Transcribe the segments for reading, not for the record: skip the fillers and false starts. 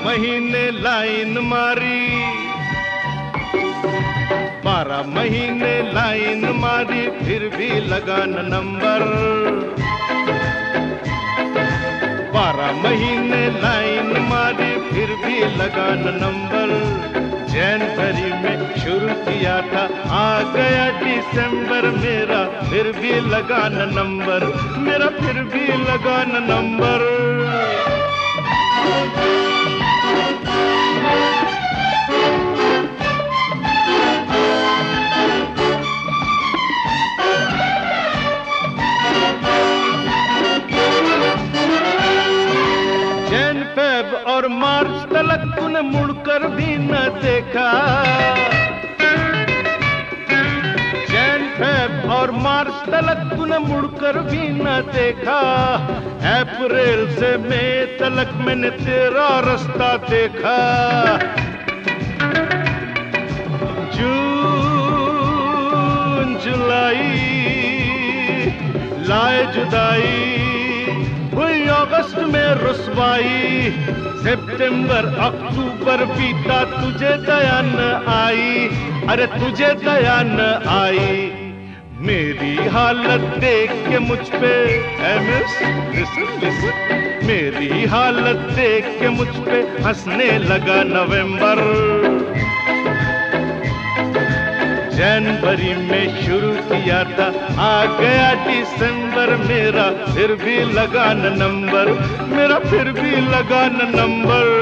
महीने लाइन मारी, 12 महीने लाइन मारी, फिर भी लगा न नंबर। 12 महीने लाइन मारी, फिर भी लगा न नंबर। जनवरी में शुरू किया था, आ गया दिसंबर, मेरा फिर भी लगा न नंबर, मेरा फिर भी लगा न नंबर। जैन फेब और मार्च तलक तूने मुड़कर भी न देखा। जैन फेब और मार्च तलक तूने मुड़कर भी न देखा। अप्रैल से मई तलक मैंने तेरा रास्ता देखा। जून जुलाई लाए जुदाई, हुई अगस्त में रुसवाई। सितंबर अक्टूबर बीता, तुझे दया न आई, अरे तुझे दया न आई। मेरी हालत देख के मुझ पे, लिसन लिसन, मेरी हालत देख के मुझ पे हंसने लगा नवंबर। जनवरी में शुरू किया था, आ गया दिसंबर, मेरा फिर भी लगा न नंबर, मेरा फिर भी लगा न नंबर।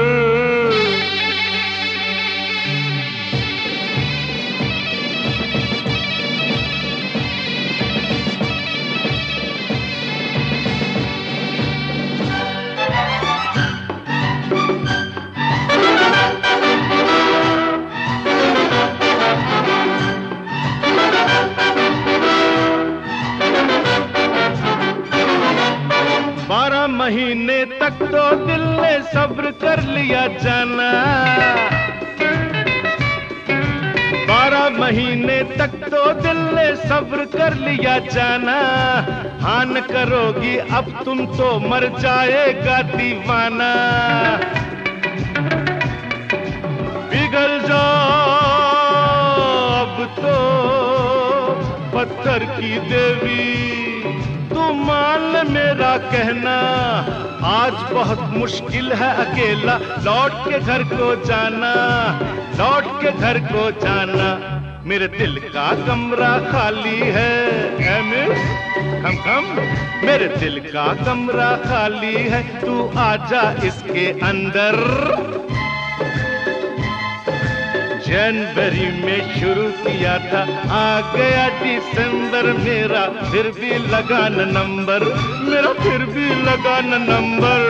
महीने तक तो दिल ने सब्र कर लिया जाना। 12 महीने तक तो दिल ने सब्र कर लिया जाना। हाँ न करोगी अब तुम तो मर जाएगा दीवाना। पिघल जाओ अब तो पत्थर की देवी, तू मान मेरा कहना। आज बहुत मुश्किल है अकेला लौट के घर को जाना, लौट के घर को जाना। मेरे दिल का कमरा खाली है, मिस कम मेरे दिल का कमरा खाली है, तू आजा इसके अंदर। जनवरी में शुरू किया था, आ गया दिसंबर, मेरा फिर भी लगा न नंबर, मेरा फिर भी लगा न नंबर।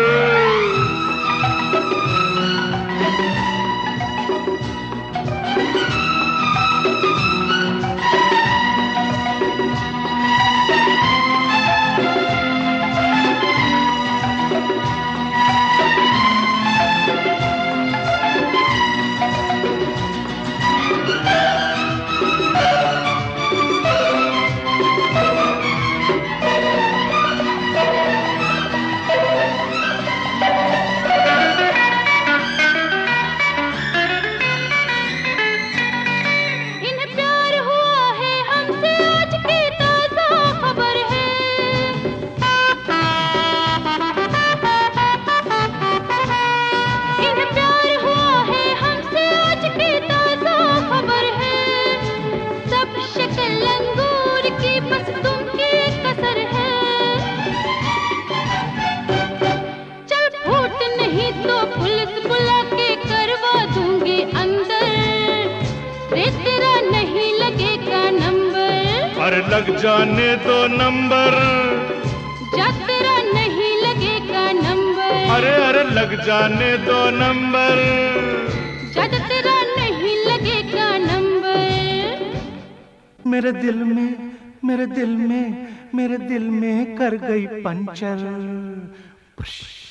अरे लग जाने दो नंबर, जब तेरा नहीं लगेगा नंबर। अरे लग जाने दो नंबर, जब तेरा नहीं लगेगा नंबर। मेरे दिल में, मेरे दिल में, मेरे दिल में कर गई पंचर।